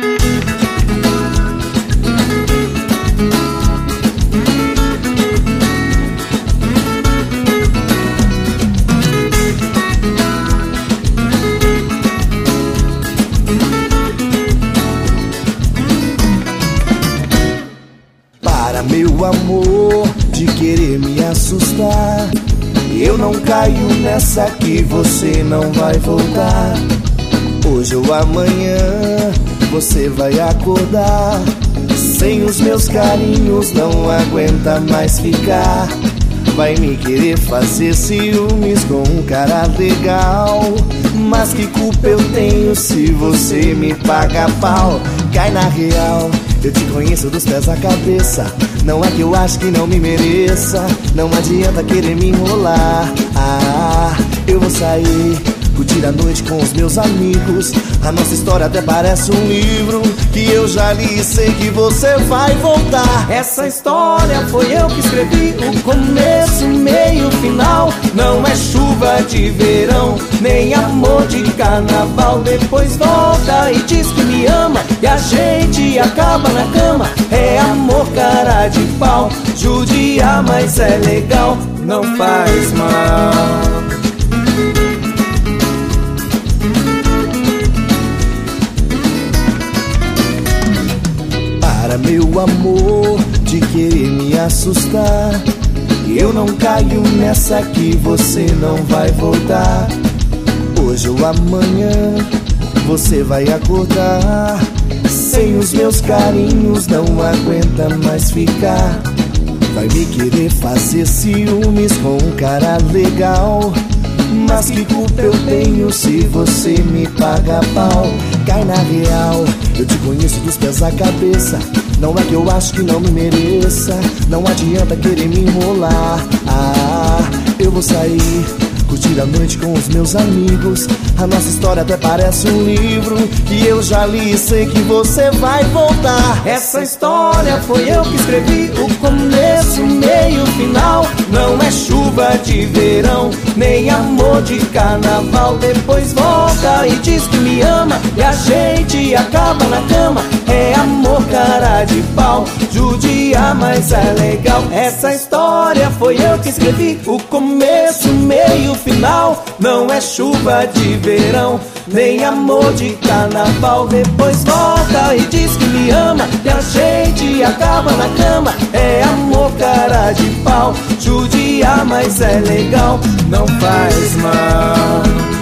Meu amor, de querer me assustar, eu não caio nessa que você não vai voltar. Hoje ou amanhã você vai acordar sem os meus carinhos, não aguenta mais ficar. Vai me querer fazer ciúmes com um cara legal, mas que culpa eu tenho se você me paga pau? Cai na real, eu te conheço dos pés à cabeça. Não é que eu acho que não me mereça, não adianta querer me enrolar. Eu vou sair, curtir a noite com os meus amigos. A nossa história até parece um livro que eu já li e sei que você vai voltar. Essa história foi eu que escrevi, o começo, meio, final. Não é chuva de verão, nem amor de carnaval. Depois volta e diz que me ama e a gente acaba na cama. É amor cara de pau, judia mas é legal, não faz mal. Meu amor, de querer me assustar, eu não caio nessa que você não vai voltar. Hoje ou amanhã você vai acordar sem os meus carinhos, não aguenta mais ficar. Vai me querer fazer ciúmes com um cara legal, mas que culpa eu tenho se você me paga pau? Cai na real, eu te conheço dos pés à cabeça. Não é que eu acho que não me mereça, não adianta querer me enrolar. Eu vou sair, curtir a noite com os meus amigos. A nossa história até parece um livro que eu já li e sei que você vai voltar. Essa história foi eu que escrevi, o começo, meio, final. Não é chuva de verão, nem amor de carnaval. Depois volta e diz que me ama e a gente acaba na cama. É amor cara de pau, judia mas é legal. Essa história foi eu que escrevi, o começo, meio, final. Não é chuva de verão, nem amor de carnaval. Depois volta e diz que me ama e a gente acaba na cama. É amor cara de pau, judia mas é legal, não faz mal.